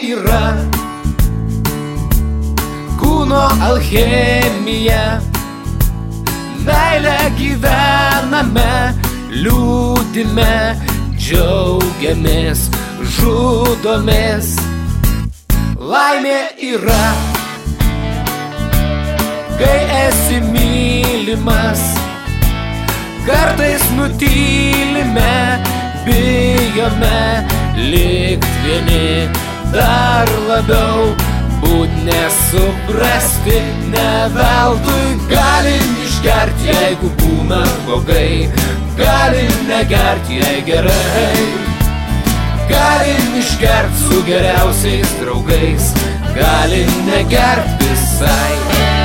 yra kūno alchemija. Meilę gyvename, liūdime, džiaugiamės, žudomės. Laimė yra, kai esi mylimas. Kartais nutylime, bijome likt vieni, dar labiau būt nesuprasti. Ne veltui galim išgert, jeigu būna blogai, galim negert, jei gerai. Galim išgert su geriausiais draugais, galim negert visai.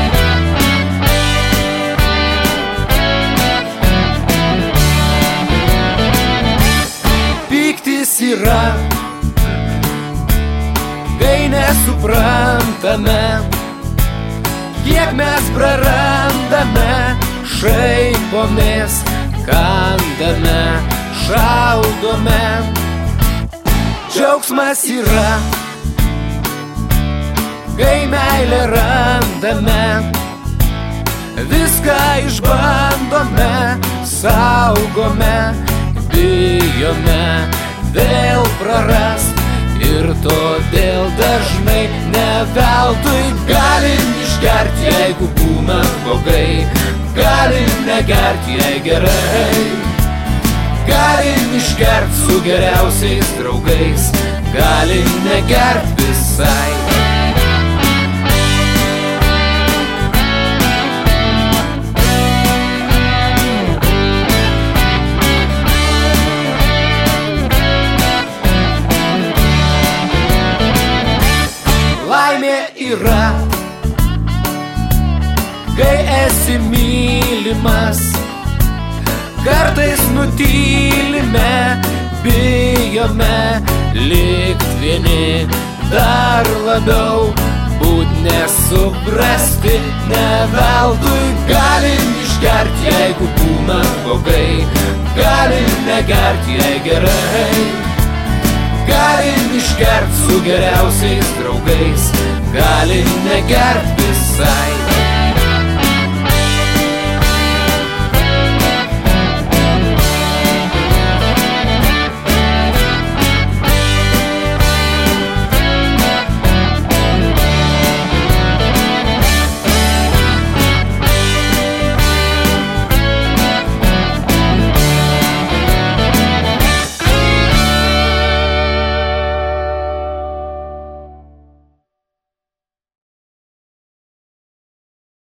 Pyktis yra, kai nesuprantame, kiek mes prarandame, šaipomės, kandame, šaudome. Džiaugsmas yra, kai meilę randame, viską išbandome, saugome, bijome vėl prarast. Ir todėl dažnai ne veltui galim išgert, jeigu būna blogai, galim negert, jei gerai. Galim išgert su geriausiais draugais, galim negert visai. Laimė yra, kai esi mylimas. Kartais nutylime, bijome likt vieni, dar labiau būt nesuprasti. Ne veltui galim išgert, jeigu būna blogai, galim negert, jei gerai. Galim išgert su geriausiais draugais, galim negert visai.